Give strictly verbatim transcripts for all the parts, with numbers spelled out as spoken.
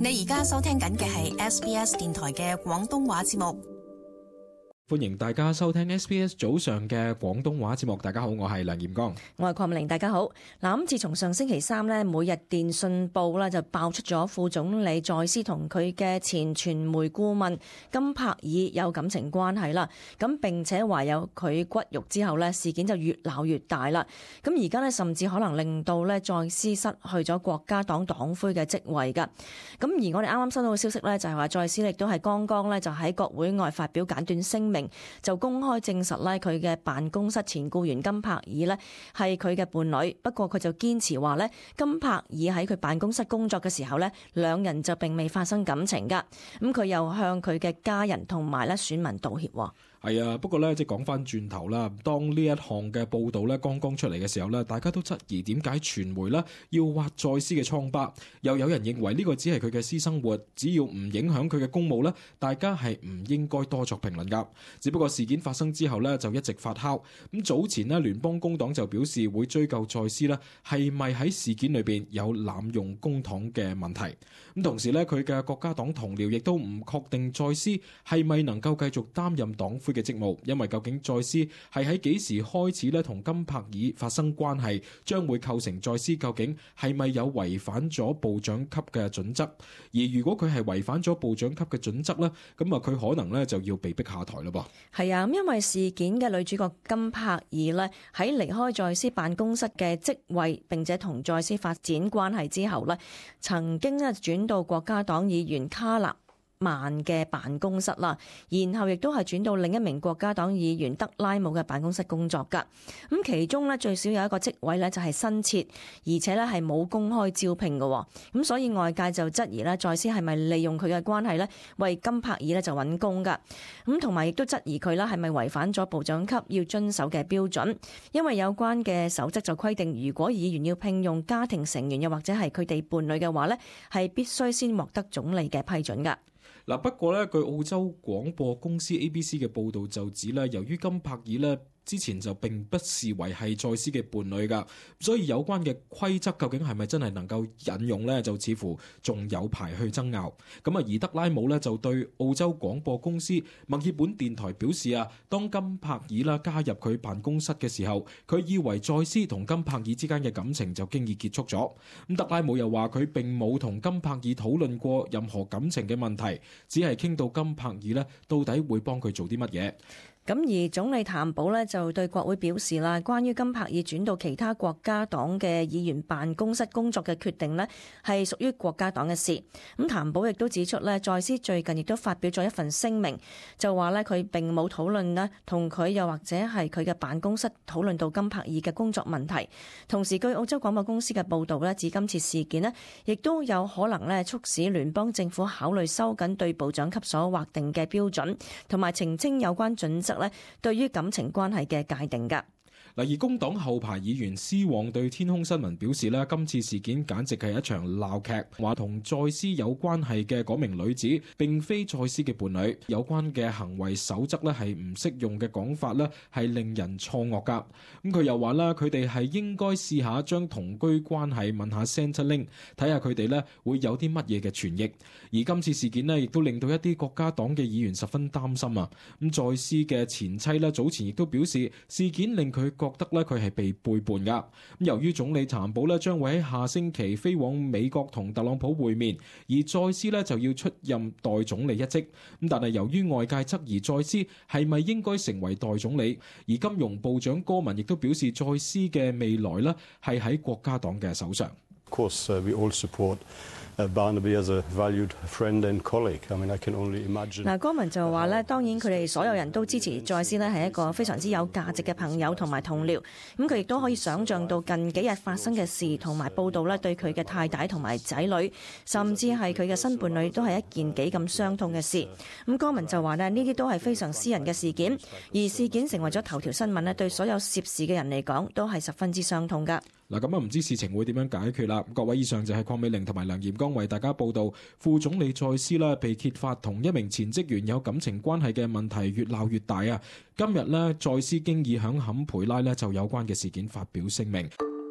你而家收聽緊嘅係 S B S 電台嘅廣東話節目。 歡迎大家收聽 S B S 早上嘅廣東話節目。大家好，我係梁炎光， 我係鄺美玲。大家好。嗱，咁自從上星期三呢，每日電訊報呢就爆出咗副總理在斯同佢嘅前傳媒顧問金柏爾有感情關係啦。咁並且話有佢骨肉之後呢，事件就越鬧越大啦。咁而家呢，甚至可能令到呢在斯失去咗國家黨黨魁嘅職位噶。咁而我哋啱啱收到嘅消息呢，就係話在斯亦都係剛剛呢就喺國會外發表簡短聲明，就公開證實咧佢嘅辦公室前僱員金柏爾咧係佢嘅伴侶。不過佢就堅持話咧金柏爾喺佢辦公室工作嘅時候咧，兩人就並未發生感情噶。咁佢又向佢嘅家人同埋咧選民道歉。 係啊，不過咧即係講翻轉頭啦，當呢一項嘅報道咧剛剛出嚟嘅時候咧，大家都質疑點解傳媒咧要挖在斯嘅瘡疤，又有人認為呢個只係佢嘅私生活，只要唔影響佢嘅公務咧，大家係唔應該多作評論噶。只不過事件發生之後咧就一直發酵。咁早前咧聯邦工黨就表示會追究在斯咧係咪喺事件裏邊有濫用公帑嘅問題。咁同時咧佢嘅國家黨同僚亦都唔確定在斯係咪能夠繼續擔任黨魁嘅職務，因為究竟在斯係喺幾時開始咧同金柏爾發生關係，將會構成在斯究竟係咪有違反咗部長級嘅準則。而如果佢係違反咗部長級嘅準則咧，咁啊佢可能咧就要被逼下台咯噃。 係啊，因為事件嘅女主角金柏爾咧喺離開在斯辦公室嘅職位，並且同在斯發展關係之後咧，曾經咧轉到國家黨議員卡納曼嘅辦公室啦，然後亦都係轉到另一名國家黨議員德拉姆嘅辦公室工作噶。咁其中咧最少有一個職位咧就係新設，而且咧係冇公開招聘嘅。咁所以外界就質疑咧，在斯係咪利用佢嘅關係咧為金柏爾咧就揾工噶？咁同埋亦都質疑佢啦係咪違反咗部長級要遵守嘅標準？因為有關嘅守則就規定，如果議員要聘用家庭成員又或者係佢哋伴侶嘅話咧，係必須先獲得總理嘅批准噶。 嗱，不過咧，據澳洲廣播公司 A B C 嘅報導就指咧，由於金柏爾咧之前就並不視為係在斯嘅伴侶㗎，所以有關嘅規則究竟係咪真係能夠引用呢？就似乎仲有排去爭拗。咁啊，而德拉姆呢，就對澳洲廣播公司墨爾本電台表示啊，當金柏爾啦加入佢辦公室嘅時候，佢以為在斯同金柏爾之間嘅感情就經已結束咗。咁德拉姆又話佢並冇同金柏爾討論過任何感情嘅問題，只係傾到金柏爾呢到底會幫佢做啲乜嘢。 咁而總理譚寶呢就對國會表示啦，關於金柏爾轉到其他國家黨嘅議員辦公室工作嘅決定呢係屬於國家黨嘅事。咁譚寶亦都指出呢，在斯最近亦都發表咗一份聲明，就話呢佢並冇討論呢同佢又或者係佢嘅辦公室討論到金柏爾嘅工作問題。同時據澳洲廣播公司嘅報導呢，指今次事件呢亦都有可能呢促使聯邦政府考慮收緊對部長級所劃定嘅標準，同埋澄清有關準則咧，對於感情關係嘅界定㗎。 嗱，而工黨後排議員施旺對天空新聞表示咧，今次事件簡直係一場鬧劇，話同在斯有關係嘅嗰名女子並非在斯嘅伴侶，有關嘅行為守則咧係唔適用嘅講法咧係令人錯愕㗎。咁佢又話啦，佢哋係應該試下將同居關係問下 Centrelink， 睇下佢哋咧會有啲乜嘢嘅傳譯。而今次事件咧亦都令到一啲國家黨嘅議員十分擔心啊。咁在斯嘅前妻咧早前亦都表示，事件令佢覺得咧佢係被背叛噶。咁由於總理譚寶咧將會喺下星期飛往美國同特朗普會面，而在斯咧就要出任代總理一職。咁但係由於外界質疑在斯係咪應該成為代總理，而金融部長戈文亦都表示在斯嘅未來咧係喺國家黨嘅手上。 Of course, uh, we all support Barnaby as a valued friend and colleague. I mean, I can only imagine. 嗱，戈文就話咧，當然佢哋所有人都支持在斯咧係一個非常之有價值嘅朋友同埋同僚。咁佢亦都可以想像到近幾日發生嘅事同埋報道咧，對佢嘅太太同埋仔女，甚至係佢嘅新伴侶都係一件幾咁傷痛嘅事。咁戈文就話咧，呢啲都係非常私人嘅事件，而事件成為咗頭條新聞咧，對所有涉事嘅人嚟講都係十分之傷痛㗎。 嗱，咁啊唔知事情會點樣解決啦？各位，以上就係鄺美玲同埋梁炎光為大家報道，副總理在斯啦被揭發同一名前職員有感情關係嘅問題越鬧越大啊！今日呢，在斯經已響坎培拉呢就有關嘅事件發表聲明。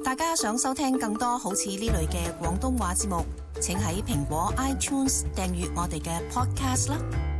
大家想收聽更多好似呢類嘅廣東話節目，請喺蘋果 iTunes 訂閱我哋嘅 Podcast 啦。